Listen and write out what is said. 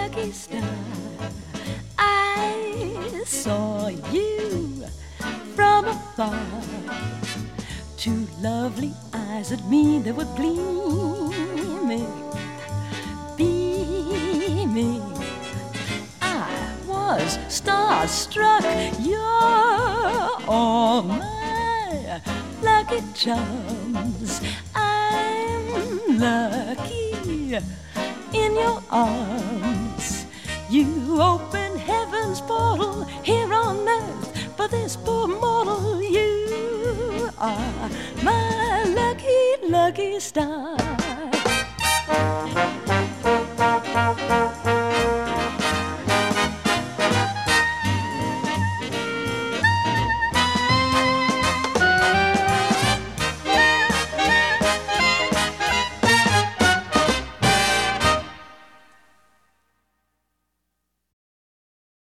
lucky star. I saw you from afar. Two lovely eyes at me that were gleaming, beaming. I was starstruck. You're all my lucky charms. I'm lucky in your arms. You open heaven's portal here on earth for this poor mortal. You are my lucky, lucky star.